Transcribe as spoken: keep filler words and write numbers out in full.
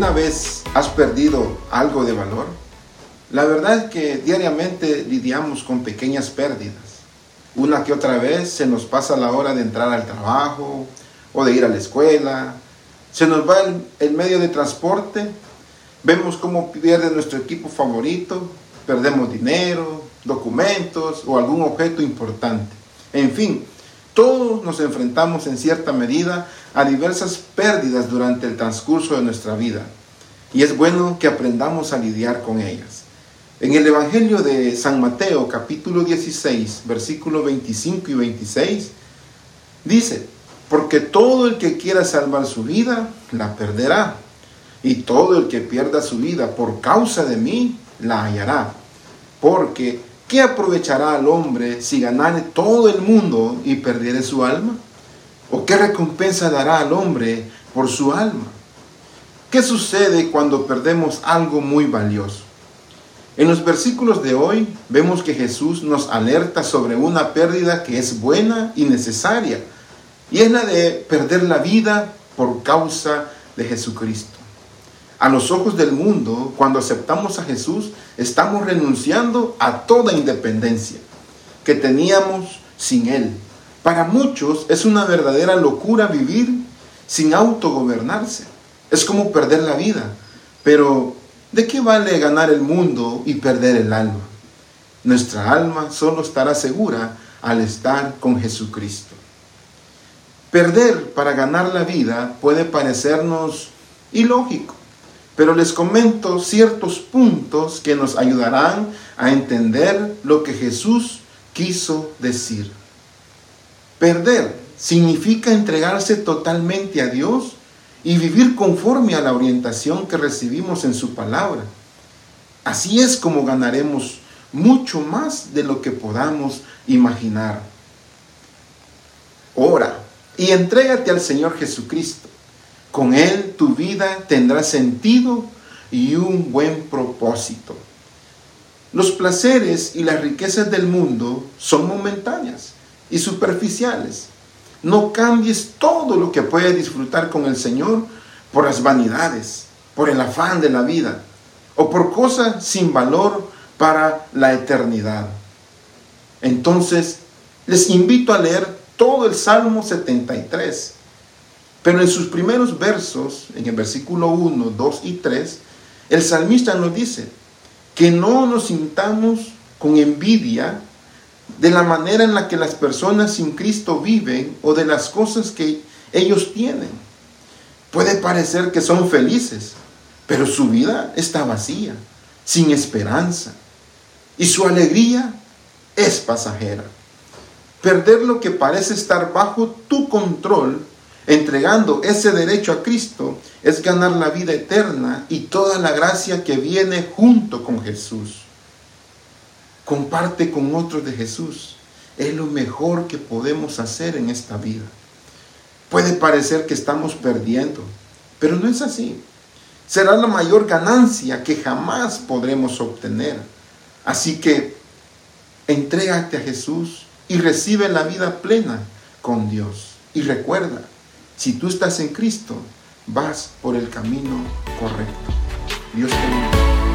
¿Alguna vez has perdido algo de valor? La verdad es que diariamente lidiamos con pequeñas pérdidas. Una que otra vez se nos pasa la hora de entrar al trabajo o de ir a la escuela. Se nos va el, el medio de transporte. Vemos cómo pierde nuestro equipo favorito. Perdemos dinero, documentos o algún objeto importante. En fin, todos nos enfrentamos en cierta medida a diversas pérdidas durante el transcurso de nuestra vida. Y es bueno que aprendamos a lidiar con ellas. En el Evangelio de San Mateo, capítulo dieciséis, versículos veinticinco y veintiséis, dice: porque todo el que quiera salvar su vida, la perderá. Y todo el que pierda su vida por causa de mí, la hallará. Porque, ¿qué aprovechará al hombre si ganare todo el mundo y perdiere su alma? ¿O qué recompensa dará al hombre por su alma? ¿Qué sucede cuando perdemos algo muy valioso? En los versículos de hoy vemos que Jesús nos alerta sobre una pérdida que es buena y necesaria, y es la de perder la vida por causa de Jesucristo. A los ojos del mundo, cuando aceptamos a Jesús, estamos renunciando a toda independencia que teníamos sin Él. Para muchos es una verdadera locura vivir sin autogobernarse. Es como perder la vida. Pero, ¿de qué vale ganar el mundo y perder el alma? Nuestra alma solo estará segura al estar con Jesucristo. Perder para ganar la vida puede parecernos ilógico, pero les comento ciertos puntos que nos ayudarán a entender lo que Jesús quiso decir. Perder significa entregarse totalmente a Dios y vivir conforme a la orientación que recibimos en su palabra. Así es como ganaremos mucho más de lo que podamos imaginar. Ora y entrégate al Señor Jesucristo. Con Él tu vida tendrá sentido y un buen propósito. Los placeres y las riquezas del mundo son momentáneas y superficiales. No cambies todo lo que puedes disfrutar con el Señor por las vanidades, por el afán de la vida o por cosas sin valor para la eternidad. Entonces, les invito a leer todo el Salmo setenta y tres. Pero en sus primeros versos, en el versículo uno, dos y tres, el salmista nos dice que no nos sintamos con envidia de la manera en la que las personas sin Cristo viven o de las cosas que ellos tienen. Puede parecer que son felices, pero su vida está vacía, sin esperanza, y su alegría es pasajera. Perder lo que parece estar bajo tu control, entregando ese derecho a Cristo, es ganar la vida eterna y toda la gracia que viene junto con Jesús. Comparte con otros de Jesús. Es lo mejor que podemos hacer en esta vida. Puede parecer que estamos perdiendo, pero no es así. Será la mayor ganancia que jamás podremos obtener. Así que entrégate a Jesús y recibe la vida plena con Dios. Y recuerda, si tú estás en Cristo, vas por el camino correcto. Dios te bendiga.